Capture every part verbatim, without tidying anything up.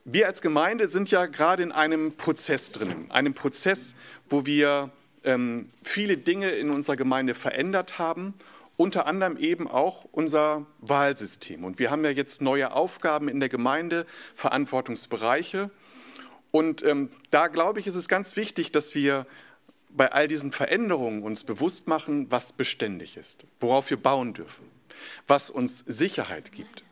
Wir als Gemeinde sind ja gerade in einem Prozess drin, einem Prozess, wo wir ähm, viele Dinge in unserer Gemeinde verändert haben, unter anderem eben auch unser Wahlsystem. Und wir haben ja jetzt neue Aufgaben in der Gemeinde, Verantwortungsbereiche. Und ähm, da glaube ich, ist es ganz wichtig, dass wir bei all diesen Veränderungen uns bewusst machen, was beständig ist, worauf wir bauen dürfen, was uns Sicherheit gibt.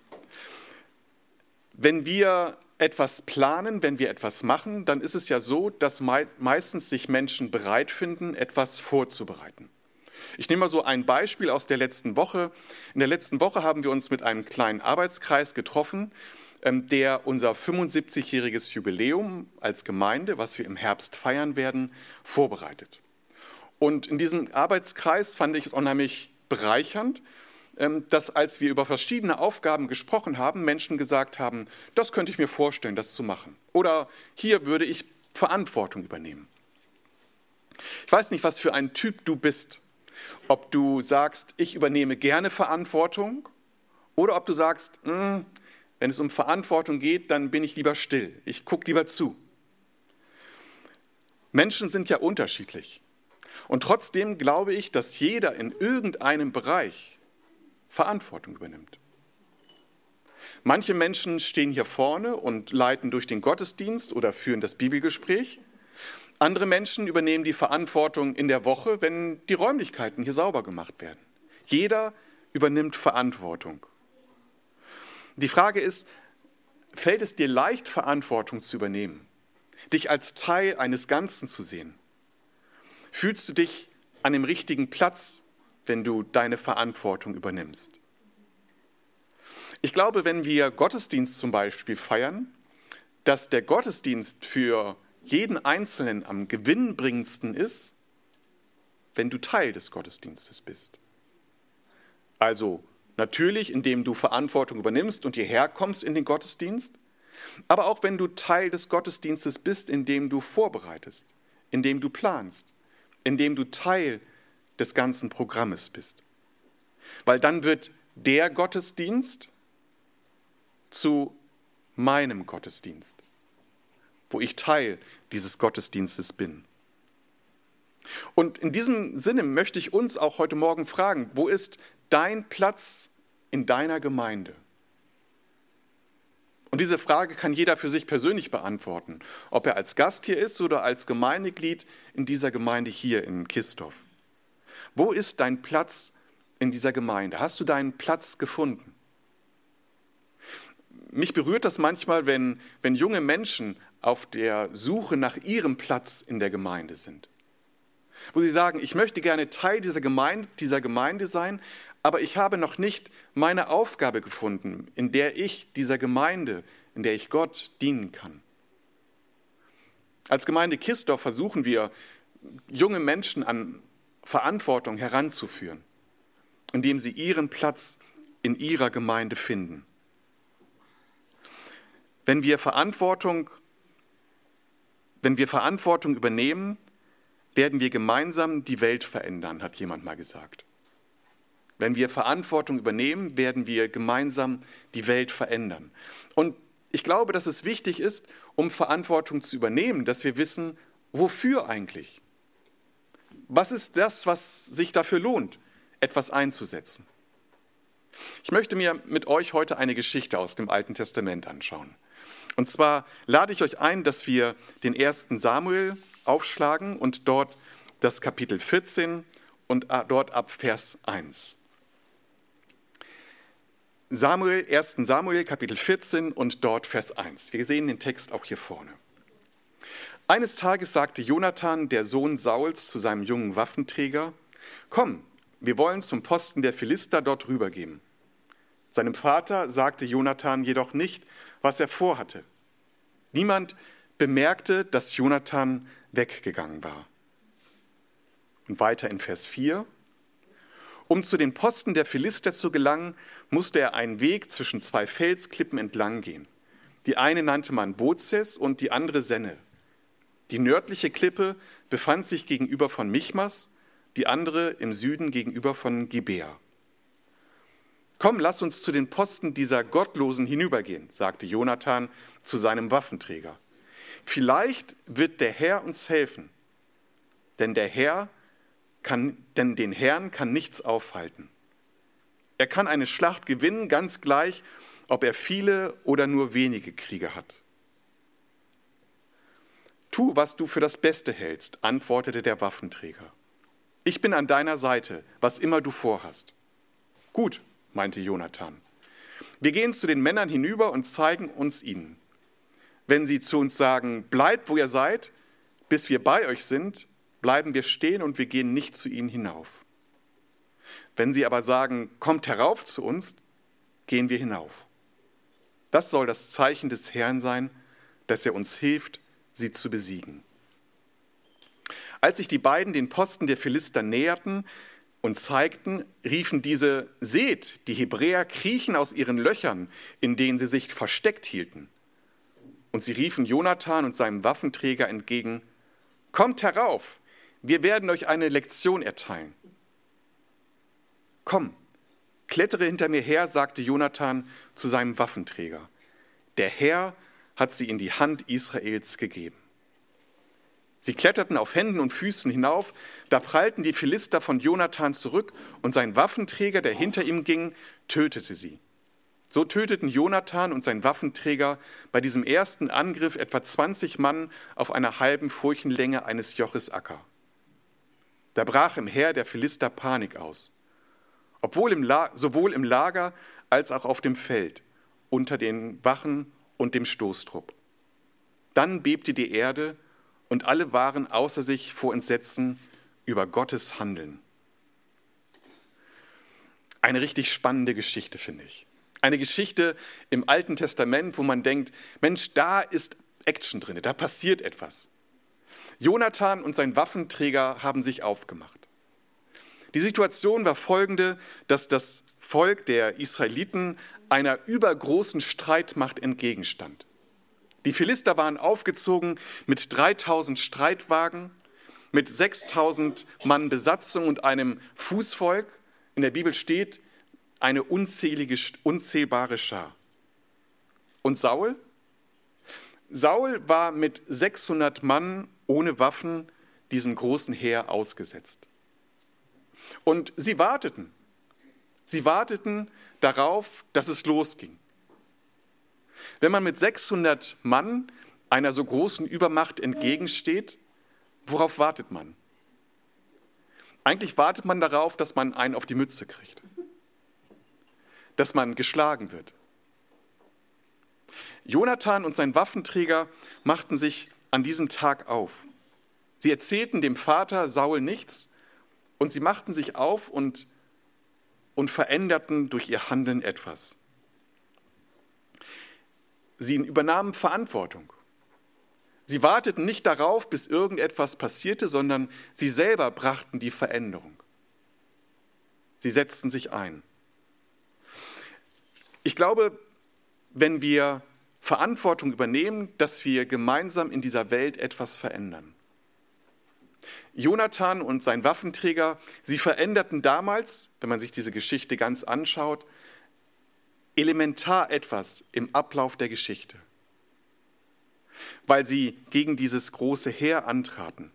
Wenn wir etwas planen, wenn wir etwas machen, dann ist es ja so, dass mei- meistens sich Menschen bereit finden, etwas vorzubereiten. Ich nehme mal so ein Beispiel aus der letzten Woche. In der letzten Woche haben wir uns mit einem kleinen Arbeitskreis getroffen, ähm, der unser fünfundsiebzigjähriges Jubiläum als Gemeinde, was wir im Herbst feiern werden, vorbereitet. Und in diesem Arbeitskreis fand ich es unheimlich bereichernd, dass als wir über verschiedene Aufgaben gesprochen haben, Menschen gesagt haben, das könnte ich mir vorstellen, das zu machen. Oder hier würde ich Verantwortung übernehmen. Ich weiß nicht, was für ein Typ du bist. Ob du sagst, ich übernehme gerne Verantwortung, oder ob du sagst, wenn es um Verantwortung geht, dann bin ich lieber still, ich gucke lieber zu. Menschen sind ja unterschiedlich. Und trotzdem glaube ich, dass jeder in irgendeinem Bereich Verantwortung übernimmt. Manche Menschen stehen hier vorne und leiten durch den Gottesdienst oder führen das Bibelgespräch. Andere Menschen übernehmen die Verantwortung in der Woche, wenn die Räumlichkeiten hier sauber gemacht werden. Jeder übernimmt Verantwortung. Die Frage ist, fällt es dir leicht, Verantwortung zu übernehmen? Dich als Teil eines Ganzen zu sehen? Fühlst du dich an dem richtigen Platz, wenn du deine Verantwortung übernimmst? Ich glaube, wenn wir Gottesdienst zum Beispiel feiern, dass der Gottesdienst für jeden Einzelnen am gewinnbringendsten ist, wenn du Teil des Gottesdienstes bist. Also natürlich, indem du Verantwortung übernimmst und hierher kommst in den Gottesdienst, aber auch wenn du Teil des Gottesdienstes bist, indem du vorbereitest, indem du planst, indem du Teil des ganzen Programmes bist. Weil dann wird der Gottesdienst zu meinem Gottesdienst, wo ich Teil dieses Gottesdienstes bin. Und in diesem Sinne möchte ich uns auch heute Morgen fragen, wo ist dein Platz in deiner Gemeinde? Und diese Frage kann jeder für sich persönlich beantworten, ob er als Gast hier ist oder als Gemeindeglied in dieser Gemeinde hier in Kistorf. Wo ist dein Platz in dieser Gemeinde? Hast du deinen Platz gefunden? Mich berührt das manchmal, wenn, wenn junge Menschen auf der Suche nach ihrem Platz in der Gemeinde sind. Wo sie sagen, ich möchte gerne Teil dieser Gemeinde, dieser Gemeinde sein, aber ich habe noch nicht meine Aufgabe gefunden, in der ich dieser Gemeinde, in der ich Gott dienen kann. Als Gemeinde Kistorf versuchen wir, junge Menschen an Verantwortung heranzuführen, indem sie ihren Platz in ihrer Gemeinde finden. Wenn wir Verantwortung, wenn wir Verantwortung übernehmen, werden wir gemeinsam die Welt verändern, hat jemand mal gesagt. Wenn wir Verantwortung übernehmen, werden wir gemeinsam die Welt verändern. Und ich glaube, dass es wichtig ist, um Verantwortung zu übernehmen, dass wir wissen, wofür eigentlich? Was ist das, was sich dafür lohnt, etwas einzusetzen? Ich möchte mir mit euch heute eine Geschichte aus dem Alten Testament anschauen. Und zwar lade ich euch ein, dass wir den ersten Samuel aufschlagen und dort das Kapitel vierzehn und dort ab Vers eins. Samuel, ersten Samuel, Kapitel vierzehn und dort Vers eins. Wir sehen den Text auch hier vorne. Eines Tages sagte Jonathan, der Sohn Sauls, zu seinem jungen Waffenträger: Komm, wir wollen zum Posten der Philister dort rübergehen. Seinem Vater sagte Jonathan jedoch nicht, was er vorhatte. Niemand bemerkte, dass Jonathan weggegangen war. Und weiter in Vers vier. Um zu den Posten der Philister zu gelangen, musste er einen Weg zwischen zwei Felsklippen entlang gehen. Die eine nannte man Bozes und die andere Senne. Die nördliche Klippe befand sich gegenüber von Michmas, die andere im Süden gegenüber von Gibea. Komm, lass uns zu den Posten dieser Gottlosen hinübergehen, sagte Jonathan zu seinem Waffenträger. Vielleicht wird der Herr uns helfen, denn der Herr kann, denn den Herrn kann nichts aufhalten. Er kann eine Schlacht gewinnen, ganz gleich, ob er viele oder nur wenige Krieger hat. Tu, was du für das Beste hältst, antwortete der Waffenträger. Ich bin an deiner Seite, was immer du vorhast. Gut, meinte Jonathan. Wir gehen zu den Männern hinüber und zeigen uns ihnen. Wenn sie zu uns sagen, bleibt, wo ihr seid, bis wir bei euch sind, bleiben wir stehen und wir gehen nicht zu ihnen hinauf. Wenn sie aber sagen, kommt herauf zu uns, gehen wir hinauf. Das soll das Zeichen des Herrn sein, dass er uns hilft, sie zu besiegen. Als sich die beiden den Posten der Philister näherten und zeigten, riefen diese, seht, die Hebräer kriechen aus ihren Löchern, in denen sie sich versteckt hielten. Und sie riefen Jonathan und seinem Waffenträger entgegen, kommt herauf, wir werden euch eine Lektion erteilen. Komm, klettere hinter mir her, sagte Jonathan zu seinem Waffenträger. Der Herr hat sie in die Hand Israels gegeben. Sie kletterten auf Händen und Füßen hinauf, da prallten die Philister von Jonathan zurück und sein Waffenträger, der hinter ihm ging, tötete sie. So töteten Jonathan und sein Waffenträger bei diesem ersten Angriff etwa zwanzig Mann auf einer halben Furchenlänge eines Joches Acker. Da brach im Heer der Philister Panik aus, obwohl im La- sowohl im Lager als auch auf dem Feld, unter den Wachen und dem Stoßtrupp. Dann bebte die Erde und alle waren außer sich vor Entsetzen über Gottes Handeln. Eine richtig spannende Geschichte, finde ich. Eine Geschichte im Alten Testament, wo man denkt, Mensch, da ist Action drin, da passiert etwas. Jonathan und sein Waffenträger haben sich aufgemacht. Die Situation war folgende, dass das Volk der Israeliten einer übergroßen Streitmacht entgegenstand. Die Philister waren aufgezogen mit dreitausend Streitwagen, mit sechstausend Mann Besatzung und einem Fußvolk. In der Bibel steht, eine unzählige, unzählbare Schar. Und Saul? Saul war mit sechshundert Mann ohne Waffen diesem großen Heer ausgesetzt. Und sie warteten. Sie warteten darauf, dass es losging. Wenn man mit sechshundert Mann einer so großen Übermacht entgegensteht, worauf wartet man? Eigentlich wartet man darauf, dass man einen auf die Mütze kriegt, dass man geschlagen wird. Jonathan und sein Waffenträger machten sich an diesem Tag auf. Sie erzählten dem Vater Saul nichts und sie machten sich auf und, und veränderten durch ihr Handeln etwas. Sie übernahmen Verantwortung. Sie warteten nicht darauf, bis irgendetwas passierte, sondern sie selber brachten die Veränderung. Sie setzten sich ein. Ich glaube, wenn wir Verantwortung übernehmen, dass wir gemeinsam in dieser Welt etwas verändern. Jonathan und sein Waffenträger, sie veränderten damals, wenn man sich diese Geschichte ganz anschaut, elementar etwas im Ablauf der Geschichte, weil sie gegen dieses große Heer antraten.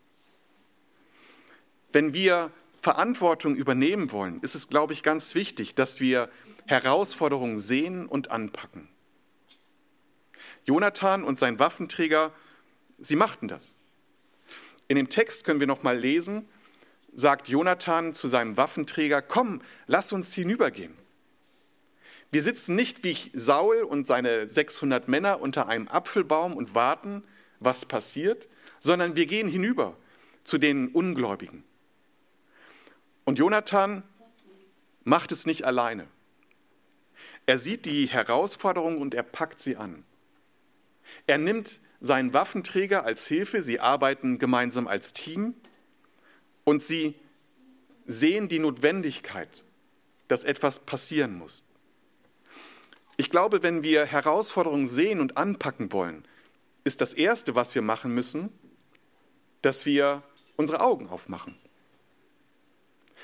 Wenn wir Verantwortung übernehmen wollen, ist es, glaube ich, ganz wichtig, dass wir Herausforderungen sehen und anpacken. Jonathan und sein Waffenträger, sie machten das. In dem Text können wir noch mal lesen, sagt Jonathan zu seinem Waffenträger, komm, lass uns hinübergehen. Wir sitzen nicht wie Saul und seine sechshundert Männer unter einem Apfelbaum und warten, was passiert, sondern wir gehen hinüber zu den Ungläubigen. Und Jonathan macht es nicht alleine. Er sieht die Herausforderung und er packt sie an. Er nimmt seinen Waffenträger als Hilfe, sie arbeiten gemeinsam als Team und sie sehen die Notwendigkeit, dass etwas passieren muss. Ich glaube, wenn wir Herausforderungen sehen und anpacken wollen, ist das Erste, was wir machen müssen, dass wir unsere Augen aufmachen.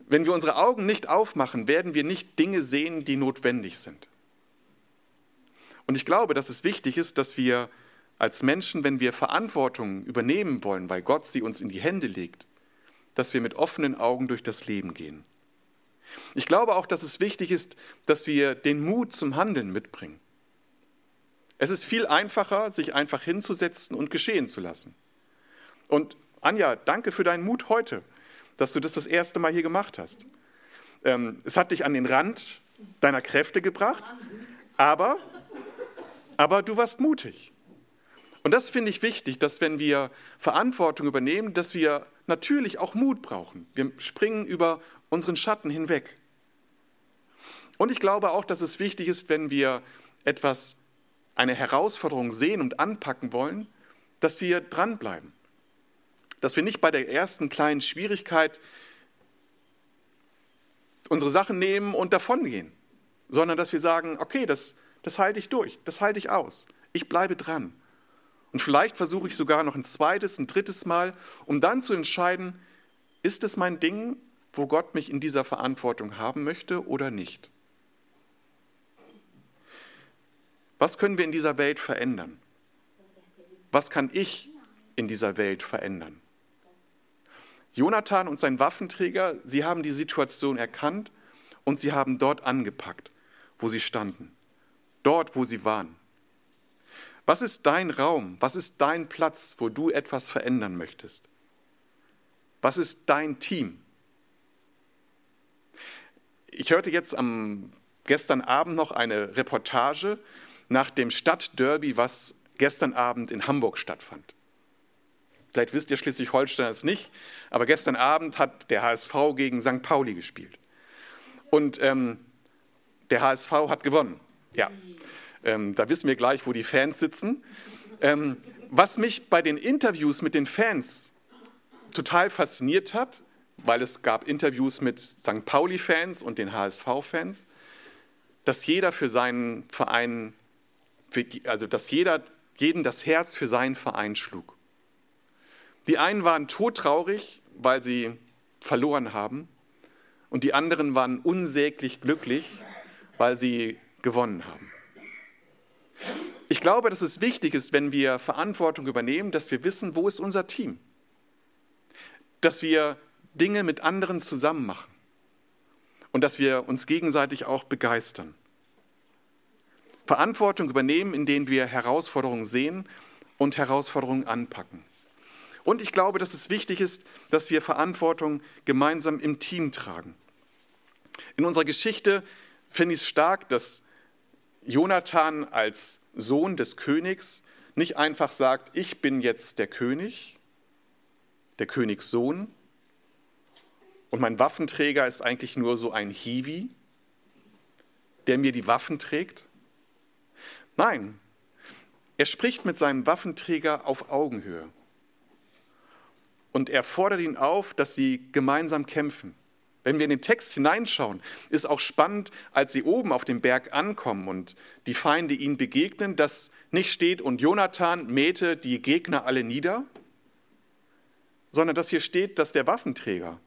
Wenn wir unsere Augen nicht aufmachen, werden wir nicht Dinge sehen, die notwendig sind. Und ich glaube, dass es wichtig ist, dass wir als Menschen, wenn wir Verantwortung übernehmen wollen, weil Gott sie uns in die Hände legt, dass wir mit offenen Augen durch das Leben gehen. Ich glaube auch, dass es wichtig ist, dass wir den Mut zum Handeln mitbringen. Es ist viel einfacher, sich einfach hinzusetzen und geschehen zu lassen. Und Anja, danke für deinen Mut heute, dass du das das erste Mal hier gemacht hast. Ähm, es hat dich an den Rand deiner Kräfte gebracht, aber, aber du warst mutig. Und das finde ich wichtig, dass wenn wir Verantwortung übernehmen, dass wir natürlich auch Mut brauchen. Wir springen über unseren Schatten hinweg. Und ich glaube auch, dass es wichtig ist, wenn wir etwas, eine Herausforderung sehen und anpacken wollen, dass wir dranbleiben. Dass wir nicht bei der ersten kleinen Schwierigkeit unsere Sachen nehmen und davongehen, sondern dass wir sagen, okay, das, das halte ich durch, das halte ich aus, ich bleibe dran. Und vielleicht versuche ich sogar noch ein zweites, ein drittes Mal, um dann zu entscheiden, ist es mein Ding, wo Gott mich in dieser Verantwortung haben möchte oder nicht? Was können wir in dieser Welt verändern? Was kann ich in dieser Welt verändern? Jonathan und sein Waffenträger, sie haben die Situation erkannt und sie haben dort angepackt, wo sie standen, dort, wo sie waren. Was ist dein Raum? Was ist dein Platz, wo du etwas verändern möchtest? Was ist dein Team? Ich hörte jetzt am gestern Abend noch eine Reportage nach dem Stadtderby, was gestern Abend in Hamburg stattfand. Vielleicht wisst ihr Schleswig-Holstein es nicht, aber gestern Abend hat der H S V gegen Sankt Pauli gespielt. Und ähm, der H S V hat gewonnen. Ja, ähm, da wissen wir gleich, wo die Fans sitzen. Ähm, was mich bei den Interviews mit den Fans total fasziniert hat, weil es gab Interviews mit Sankt Pauli-Fans und den H S V-Fans, dass jeder für seinen Verein, also dass jeder, jeden das Herz für seinen Verein schlug. Die einen waren todtraurig, weil sie verloren haben, und die anderen waren unsäglich glücklich, weil sie gewonnen haben. Ich glaube, dass es wichtig ist, wenn wir Verantwortung übernehmen, dass wir wissen, wo ist unser Team? Dass wir Dinge mit anderen zusammen machen und dass wir uns gegenseitig auch begeistern. Verantwortung übernehmen, indem wir Herausforderungen sehen und Herausforderungen anpacken. Und ich glaube, dass es wichtig ist, dass wir Verantwortung gemeinsam im Team tragen. In unserer Geschichte finde ich es stark, dass Jonathan als Sohn des Königs nicht einfach sagt, ich bin jetzt der König, der Königssohn, und mein Waffenträger ist eigentlich nur so ein Hiwi, der mir die Waffen trägt. Nein, er spricht mit seinem Waffenträger auf Augenhöhe. Und er fordert ihn auf, dass sie gemeinsam kämpfen. Wenn wir in den Text hineinschauen, ist auch spannend, als sie oben auf dem Berg ankommen und die Feinde ihnen begegnen, dass nicht steht, und Jonathan mähte die Gegner alle nieder, sondern dass hier steht, dass der Waffenträger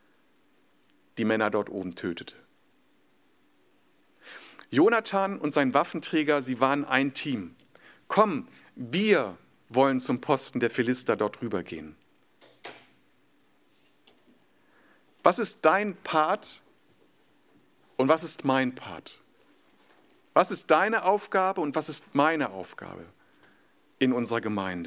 die Männer dort oben tötete. Jonathan und sein Waffenträger, sie waren ein Team. Komm, wir wollen zum Posten der Philister dort rübergehen. Was ist dein Part und was ist mein Part? Was ist deine Aufgabe und was ist meine Aufgabe in unserer Gemeinde?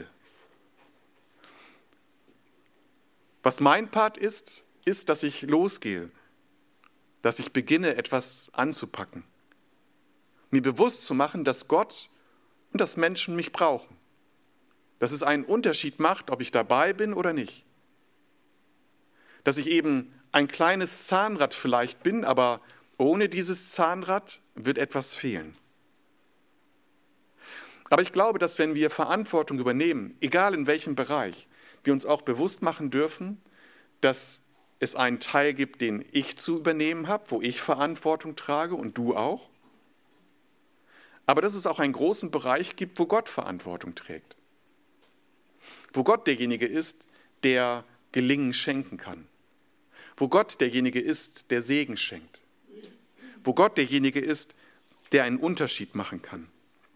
Was mein Part ist, ist, dass ich losgehe, dass ich beginne, etwas anzupacken. Mir bewusst zu machen, dass Gott und dass Menschen mich brauchen. Dass es einen Unterschied macht, ob ich dabei bin oder nicht. Dass ich eben ein kleines Zahnrad vielleicht bin, aber ohne dieses Zahnrad wird etwas fehlen. Aber ich glaube, dass wenn wir Verantwortung übernehmen, egal in welchem Bereich, wir uns auch bewusst machen dürfen, dass es einen Teil gibt, den ich zu übernehmen habe, wo ich Verantwortung trage und du auch. Aber dass es auch einen großen Bereich gibt, wo Gott Verantwortung trägt. Wo Gott derjenige ist, der Gelingen schenken kann. wo Gott derjenige ist, der Segen schenkt, wo Gott derjenige ist, der einen Unterschied machen kann.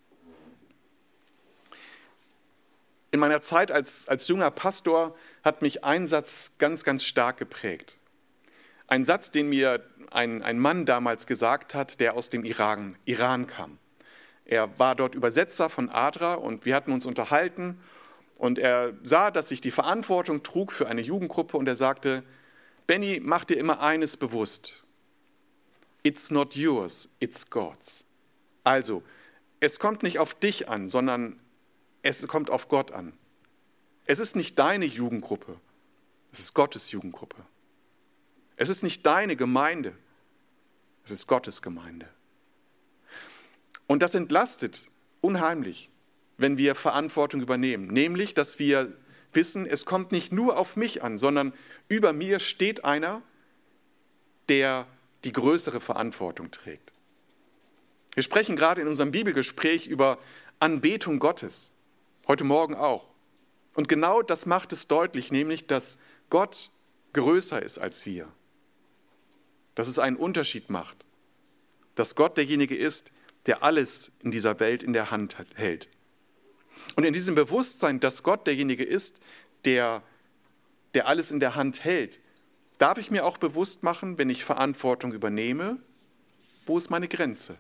In meiner Zeit als, als junger Pastor hat mich ein Satz ganz, ganz stark geprägt. Ein Satz, den mir ein, ein Mann damals gesagt hat, der aus dem Iran, Iran kam. Er war dort Übersetzer von ADRA und wir hatten uns unterhalten und er sah, dass ich die Verantwortung trug für eine Jugendgruppe und er sagte, Benny, mach dir immer eines bewusst. It's not yours, it's God's. Also, es kommt nicht auf dich an, sondern es kommt auf Gott an. Es ist nicht deine Jugendgruppe, es ist Gottes Jugendgruppe. Es ist nicht deine Gemeinde, es ist Gottes Gemeinde. Und das entlastet unheimlich, wenn wir Verantwortung übernehmen. Nämlich, dass wir wissen, es kommt nicht nur auf mich an, sondern über mir steht einer, der die größere Verantwortung trägt. Wir sprechen gerade in unserem Bibelgespräch über Anbetung Gottes. Heute Morgen auch. Und genau das macht es deutlich, nämlich, dass Gott größer ist als wir. Dass es einen Unterschied macht. Dass Gott derjenige ist, der alles in dieser Welt in der Hand hält. Und in diesem Bewusstsein, dass Gott derjenige ist, der, der alles in der Hand hält, darf ich mir auch bewusst machen, wenn ich Verantwortung übernehme, wo ist meine Grenze?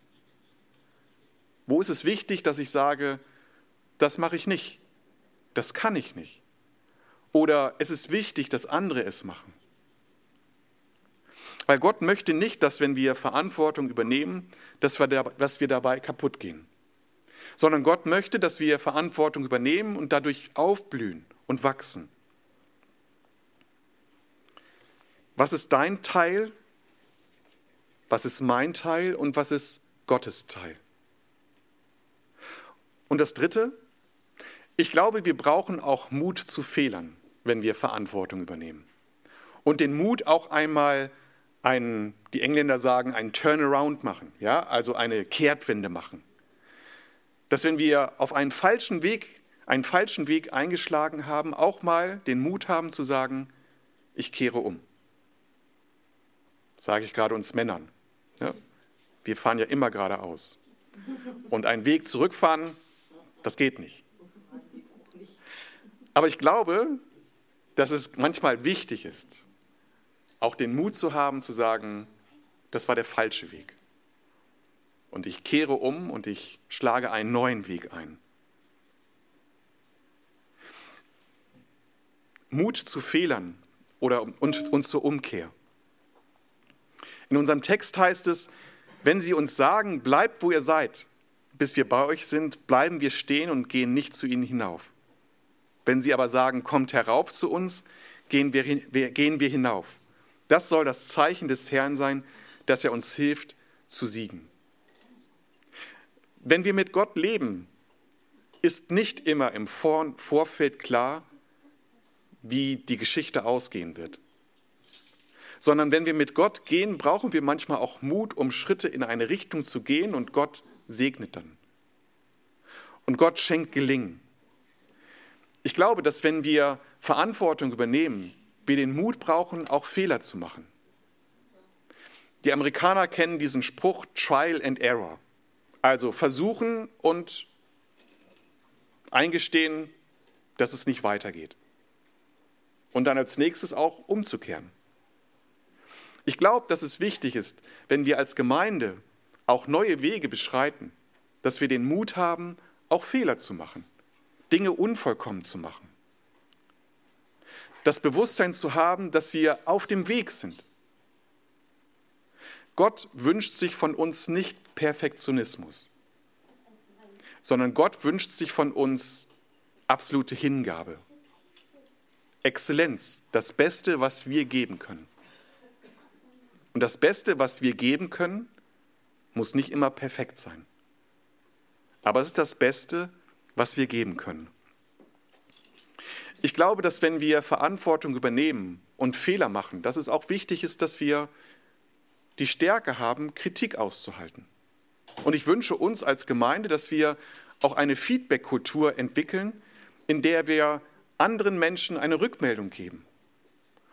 Wo ist es wichtig, dass ich sage, das mache ich nicht, das kann ich nicht. Oder es ist wichtig, dass andere es machen. Weil Gott möchte nicht, dass wenn wir Verantwortung übernehmen, dass wir, dass wir dabei kaputt gehen. Sondern Gott möchte, dass wir Verantwortung übernehmen und dadurch aufblühen und wachsen. Was ist dein Teil? Was ist mein Teil? Und was ist Gottes Teil? Und das Dritte, ich glaube, wir brauchen auch Mut zu Fehlern, wenn wir Verantwortung übernehmen. Und den Mut auch einmal einen, die Engländer sagen, einen Turnaround machen, ja, also eine Kehrtwende machen. Dass wenn wir auf einen falschen Weg, einen falschen Weg eingeschlagen haben, auch mal den Mut haben zu sagen, ich kehre um. Das sage ich gerade uns Männern. Ja, wir fahren ja immer geradeaus. Und einen Weg zurückfahren, das geht nicht. Aber ich glaube, dass es manchmal wichtig ist, auch den Mut zu haben, zu sagen, das war der falsche Weg. Und ich kehre um und ich schlage einen neuen Weg ein. Mut zu Fehlern oder und, und zur Umkehr. In unserem Text heißt es, wenn sie uns sagen, bleibt, wo ihr seid, bis wir bei euch sind, bleiben wir stehen und gehen nicht zu ihnen hinauf. Wenn sie aber sagen, kommt herauf zu uns, gehen wir, gehen wir hinauf. Das soll das Zeichen des Herrn sein, dass er uns hilft zu siegen. Wenn wir mit Gott leben, ist nicht immer im Vor- Vorfeld klar, wie die Geschichte ausgehen wird. Sondern wenn wir mit Gott gehen, brauchen wir manchmal auch Mut, um Schritte in eine Richtung zu gehen und Gott segnet dann. Und Gott schenkt Gelingen. Ich glaube, dass wenn wir Verantwortung übernehmen, wir den Mut brauchen, auch Fehler zu machen. Die Amerikaner kennen diesen Spruch Trial and Error. Also versuchen und eingestehen, dass es nicht weitergeht. Und dann als nächstes auch umzukehren. Ich glaube, dass es wichtig ist, wenn wir als Gemeinde auch neue Wege beschreiten, dass wir den Mut haben, auch Fehler zu machen, Dinge unvollkommen zu machen. Das Bewusstsein zu haben, dass wir auf dem Weg sind. Gott wünscht sich von uns nicht Perfektionismus, sondern Gott wünscht sich von uns absolute Hingabe. Exzellenz, das Beste, was wir geben können. Und das Beste, was wir geben können, muss nicht immer perfekt sein. Aber es ist das Beste, was wir geben können. Ich glaube, dass wenn wir Verantwortung übernehmen und Fehler machen, dass es auch wichtig ist, dass wir die Stärke haben, Kritik auszuhalten. Und ich wünsche uns als Gemeinde, dass wir auch eine Feedback-Kultur entwickeln, in der wir anderen Menschen eine Rückmeldung geben.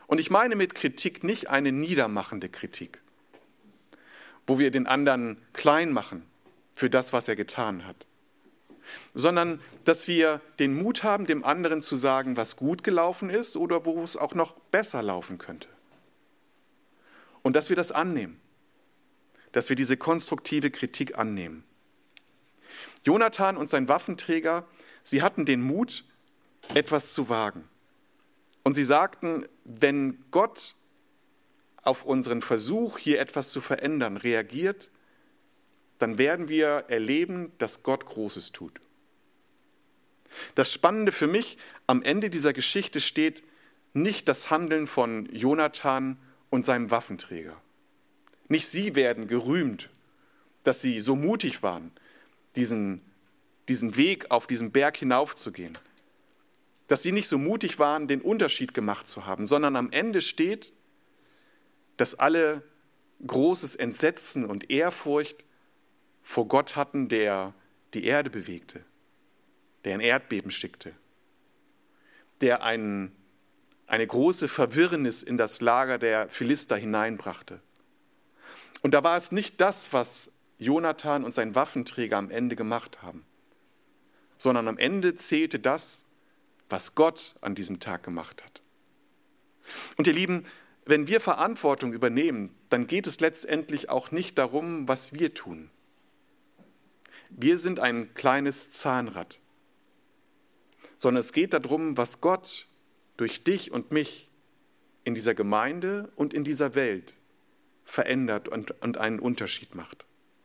Und ich meine mit Kritik nicht eine niedermachende Kritik, wo wir den anderen klein machen für das, was er getan hat, sondern dass wir den Mut haben, dem anderen zu sagen, was gut gelaufen ist oder wo es auch noch besser laufen könnte. Und dass wir das annehmen, dass wir diese konstruktive Kritik annehmen. Jonathan und sein Waffenträger, sie hatten den Mut, etwas zu wagen. Und sie sagten, wenn Gott auf unseren Versuch, hier etwas zu verändern, reagiert, dann werden wir erleben, dass Gott Großes tut. Das Spannende für mich, am Ende dieser Geschichte steht nicht das Handeln von Jonathan und seinem Waffenträger. Nicht sie werden gerühmt, dass sie so mutig waren, diesen, diesen Weg auf diesen Berg hinaufzugehen. Dass sie nicht so mutig waren, den Unterschied gemacht zu haben, sondern am Ende steht, dass alle großes Entsetzen und Ehrfurcht vor Gott hatten, der die Erde bewegte, der ein Erdbeben schickte, der ein, eine große Verwirrnis in das Lager der Philister hineinbrachte. Und da war es nicht das, was Jonathan und sein Waffenträger am Ende gemacht haben, sondern am Ende zählte das, was Gott an diesem Tag gemacht hat. Und ihr Lieben, wenn wir Verantwortung übernehmen, dann geht es letztendlich auch nicht darum, was wir tun. Wir sind ein kleines Zahnrad, sondern es geht darum, was Gott durch dich und mich in dieser Gemeinde und in dieser Welt verändert und, und einen Unterschied macht.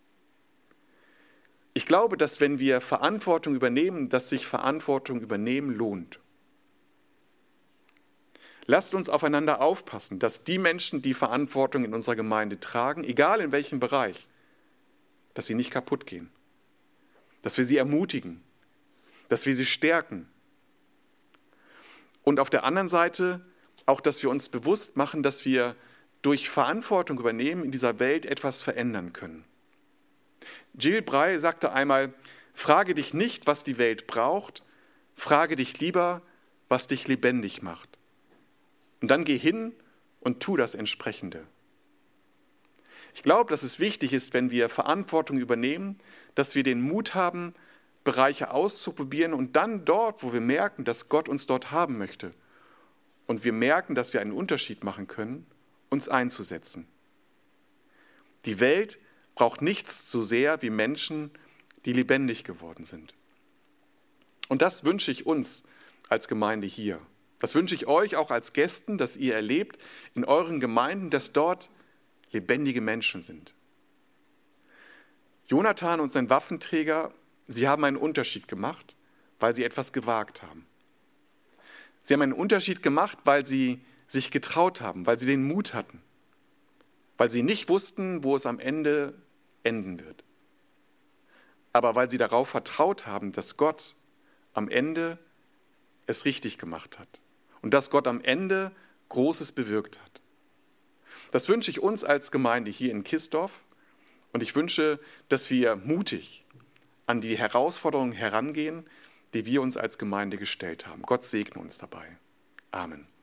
Ich glaube, dass wenn wir Verantwortung übernehmen, dass sich Verantwortung übernehmen lohnt. Lasst uns aufeinander aufpassen, dass die Menschen, die Verantwortung in unserer Gemeinde tragen, egal in welchem Bereich, dass sie nicht kaputt gehen. Dass wir sie ermutigen, dass wir sie stärken. Und auf der anderen Seite auch, dass wir uns bewusst machen, dass wir durch Verantwortung übernehmen in dieser Welt etwas verändern können. Jill Bray sagte einmal, frage dich nicht, was die Welt braucht, frage dich lieber, was dich lebendig macht. Und dann geh hin und tu das Entsprechende. Ich glaube, dass es wichtig ist, wenn wir Verantwortung übernehmen, dass wir den Mut haben, Bereiche auszuprobieren und dann dort, wo wir merken, dass Gott uns dort haben möchte und wir merken, dass wir einen Unterschied machen können, uns einzusetzen. Die Welt braucht nichts so sehr wie Menschen, die lebendig geworden sind. Und das wünsche ich uns als Gemeinde hier. Das wünsche ich euch auch als Gästen, dass ihr erlebt in euren Gemeinden, dass dort lebendige Menschen sind. Jonathan und sein Waffenträger, sie haben einen Unterschied gemacht, weil sie etwas gewagt haben. Sie haben einen Unterschied gemacht, weil sie sich getraut haben, weil sie den Mut hatten, weil sie nicht wussten, wo es am Ende enden wird. Aber weil sie darauf vertraut haben, dass Gott am Ende es richtig gemacht hat und dass Gott am Ende Großes bewirkt hat. Das wünsche ich uns als Gemeinde hier in Kissdorf und ich wünsche, dass wir mutig an die Herausforderungen herangehen, die wir uns als Gemeinde gestellt haben. Gott segne uns dabei. Amen.